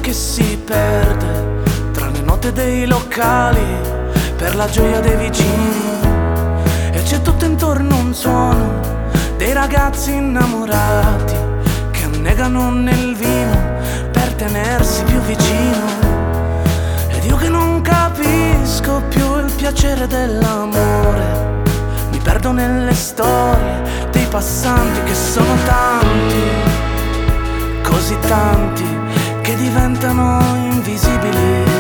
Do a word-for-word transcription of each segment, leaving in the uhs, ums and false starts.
che si perde tra le note dei locali per la gioia dei vicini. E c'è tutto intorno un suono dei ragazzi innamorati che annegano nel vino per tenersi più vicino. Ed io che non capisco più il piacere dell'amore, mi perdo nelle storie dei passanti che sono tanti, così tanti che diventano invisibili.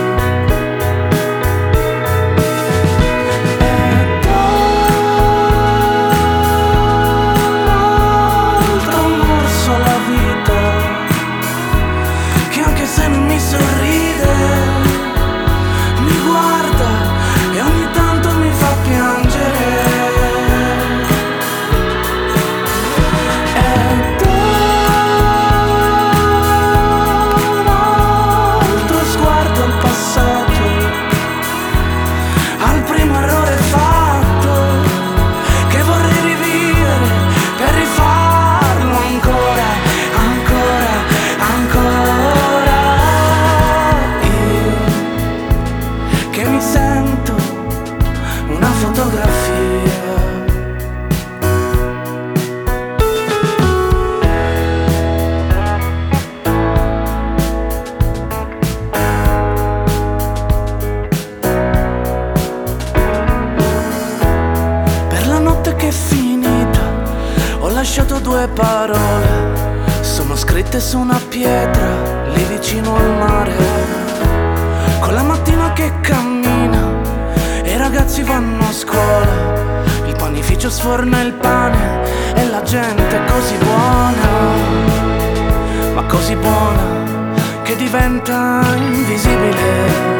Se non mi sorride, mi guarda e ogni tanto mi fa piangere. Ed un altro sguardo al passato, al primo errore fatto, che vorrei rivivere per rifarlo ancora, ancora, ancora. Che mi sento una fotografia. Per la notte che è finita ho lasciato due parole, sono scritte su una pietra lì vicino al mare. Con la mattina che cammina e i ragazzi vanno a scuola, il panificio sforna il pane e la gente è così buona, ma così buona che diventa invisibile.